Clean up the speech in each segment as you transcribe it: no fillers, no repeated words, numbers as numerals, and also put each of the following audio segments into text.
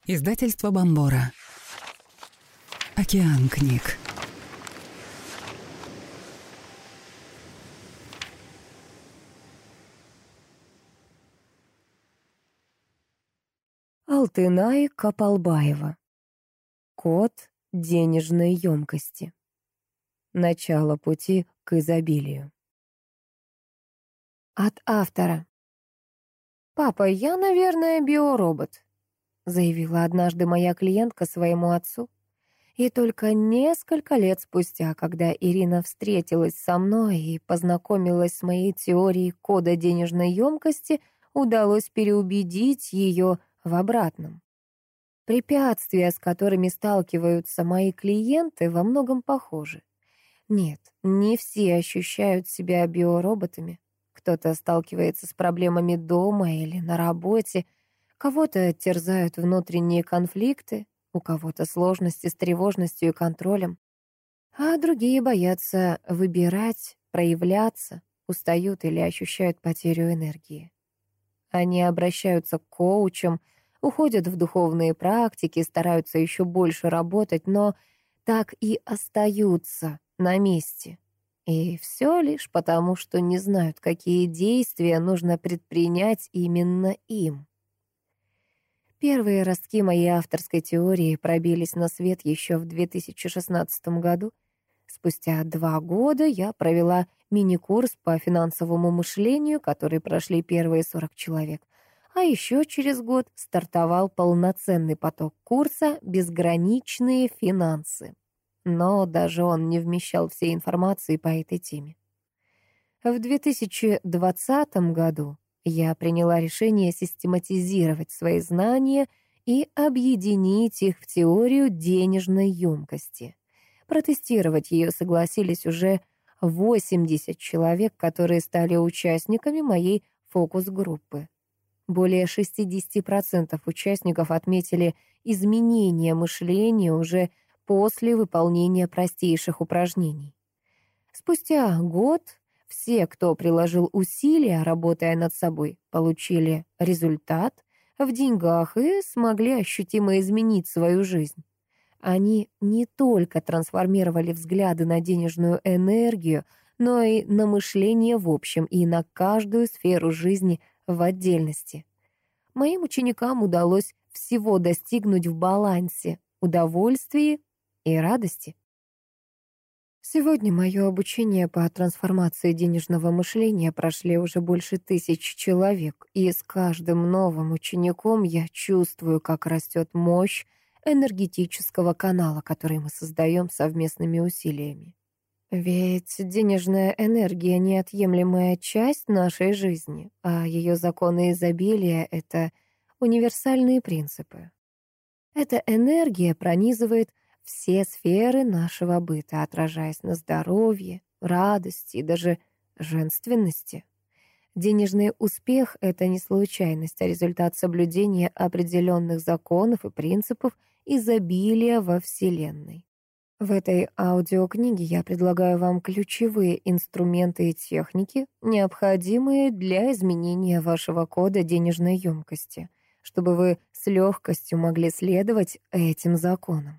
Издательство Бомбора. Океан книг. Алтынай Капалбаева. Код денежной емкости. Начало пути к изобилию. От автора. «Папа, я, наверное, биоробот», — заявила однажды моя клиентка своему отцу. И только несколько лет спустя, когда Ирина встретилась со мной и познакомилась с моей теорией кода денежной емкости, удалось переубедить ее в обратном. Препятствия, с которыми сталкиваются мои клиенты, во многом похожи. Нет, не все ощущают себя биороботами. Кто-то сталкивается с проблемами дома или на работе, кого-то терзают внутренние конфликты, у кого-то сложности с тревожностью и контролем, а другие боятся выбирать, проявляться, устают или ощущают потерю энергии. Они обращаются к коучам, уходят в духовные практики, стараются еще больше работать, но так и остаются на месте. И все лишь потому, что не знают, какие действия нужно предпринять именно им. Первые ростки моей авторской теории пробились на свет еще в 2016 году. Спустя 2 года я провела мини-курс по финансовому мышлению, который прошли первые 40 человек. А еще через год стартовал полноценный поток курса «Безграничные финансы». Но даже он не вмещал всей информации по этой теме. В 2020 году я приняла решение систематизировать свои знания и объединить их в теорию денежной емкости. Протестировать ее согласились уже 80 человек, которые стали участниками моей фокус-группы. Более 60% участников отметили изменение мышления уже после выполнения простейших упражнений. Спустя год все, кто приложил усилия, работая над собой, получили результат в деньгах и смогли ощутимо изменить свою жизнь. Они не только трансформировали взгляды на денежную энергию, но и на мышление в общем и на каждую сферу жизни в отдельности. Моим ученикам удалось всего достигнуть в балансе, удовольствии и радости. Сегодня мое обучение по трансформации денежного мышления прошли уже больше 1000 человек, и с каждым новым учеником я чувствую, как растет мощь энергетического канала, который мы создаем совместными усилиями. Ведь денежная энергия — неотъемлемая часть нашей жизни, а ее законы изобилия — это универсальные принципы. Эта энергия пронизывает все сферы нашего быта, отражаясь на здоровье, радости и даже женственности. Денежный успех — это не случайность, а результат соблюдения определенных законов и принципов изобилия во Вселенной. В этой аудиокниге я предлагаю вам ключевые инструменты и техники, необходимые для изменения вашего кода денежной емкости, чтобы вы с легкостью могли следовать этим законам.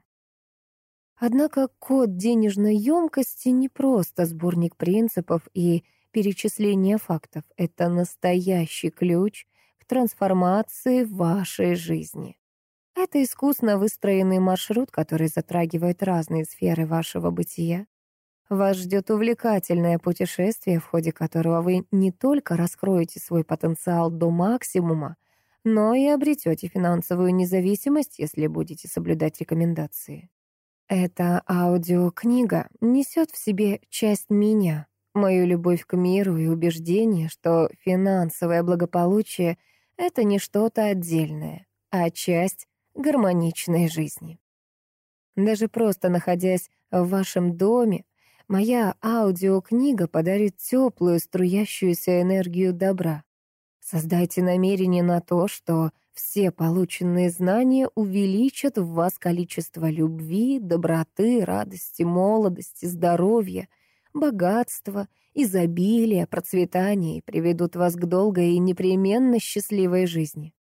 Однако код денежной емкости не просто сборник принципов и перечисление фактов. Это настоящий ключ к трансформации вашей жизни. Это искусно выстроенный маршрут, который затрагивает разные сферы вашего бытия. Вас ждет увлекательное путешествие, в ходе которого вы не только раскроете свой потенциал до максимума, но и обретете финансовую независимость, если будете соблюдать рекомендации. Эта аудиокнига несет в себе часть меня, мою любовь к миру и убеждение, что финансовое благополучие — это не что-то отдельное, а часть гармоничной жизни. Даже просто находясь в вашем доме, моя аудиокнига подарит теплую, струящуюся энергию добра. Создайте намерение на то, что все полученные знания увеличат в вас количество любви, доброты, радости, молодости, здоровья, богатства, изобилия, процветания и приведут вас к долгой и непременно счастливой жизни.